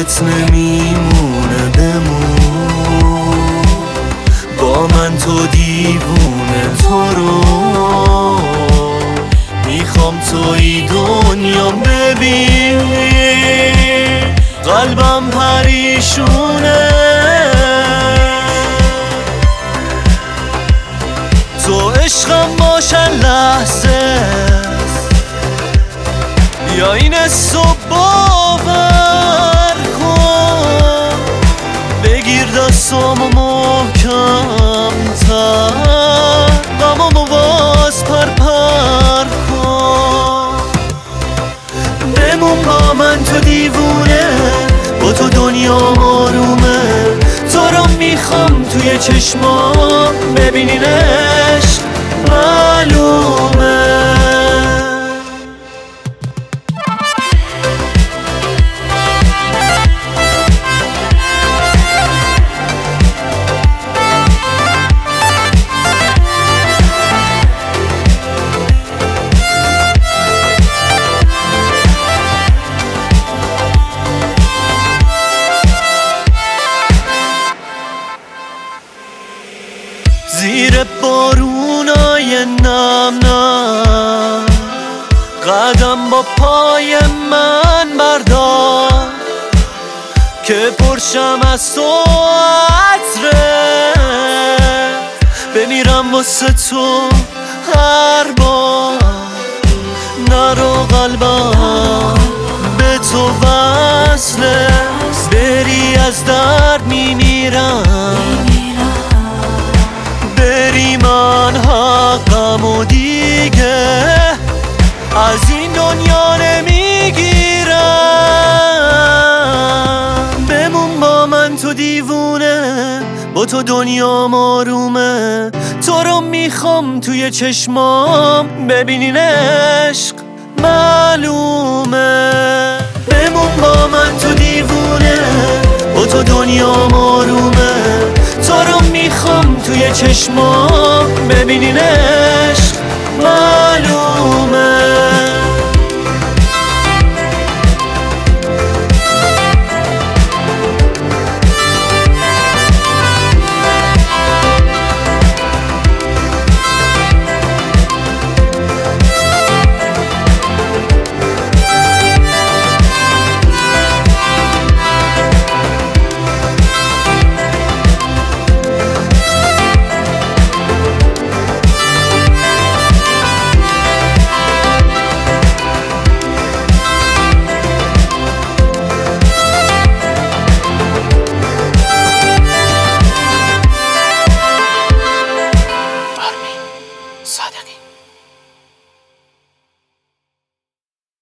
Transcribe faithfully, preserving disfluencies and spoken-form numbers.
یادت نمیمونه بمون با من تو دیوونه تو رو میخوام توی دنیا ببین قلبم پریشونه تو عشقم باشن لحظه بیا این حسو باور کن بگیر دستامو محکم تر غمامو باز پر پر کن بمون با من تو دیوونه با تو دنیا آرومه تو رو میخوام توی چشمام ببینین عشق معلومه زیر بارونای نم نم قدم با پای من بردار که پرشم از تو عطره بمیرم واسه تو هر بار نرو قلبم به تو وصله بری از درد میمیرم بری من حقم و دیگه از این دنیا نمیگیرم بمون با من تو دیوونه با تو دنیا آرومه تو رو میخوام توی چشمام ببینین عشق معلومه بمون با من تو دیوونه با تو دنیا آرومه تو رو میخوام توی چشمام ببینین عشق معلومه